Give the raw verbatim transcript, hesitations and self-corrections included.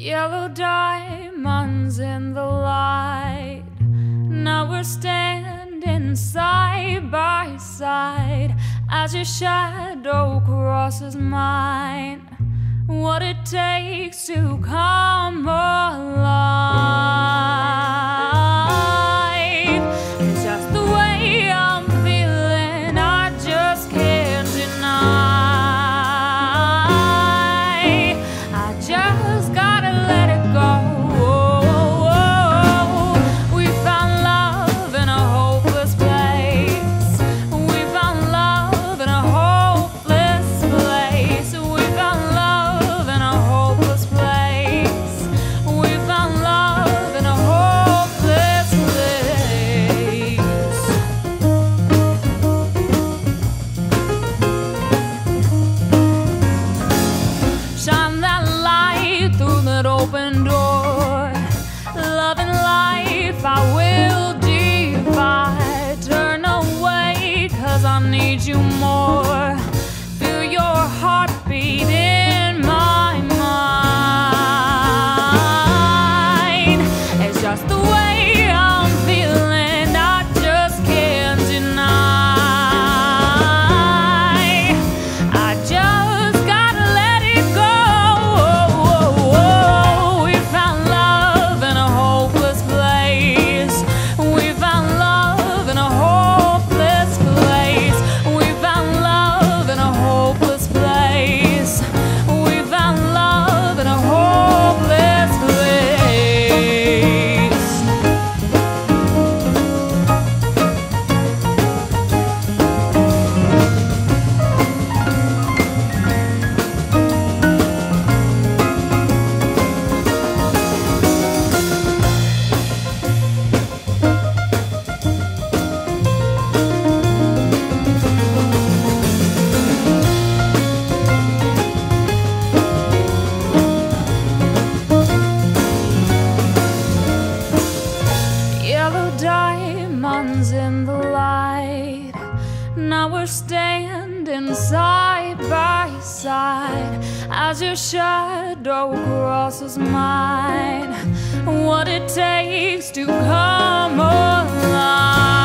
Yellow diamonds in the light. Now we're standing side by side as your shadow crosses mine. What it takes to come alive. It's just the way I'm feeling, I just can't deny. I just gotta let it go. We found love in a hopeless place. We found love in a hopeless place. We found love in a hopeless place. We found love in a hopeless place. Shine that light through that open door. Love and life I will divide. Turn away, cause I need you more. Feel your heartbeat in my mind. It's just the way I'm feeling, I just can't deny. I just gotta let it go. We found love in a hopeless place. We found love in a hopeless place. We found love in a hopeless place. We found love in a hopeless place. Yellow diamonds in the light. Now we're standing side by side as your shadow crosses mine. What it takes to come alive.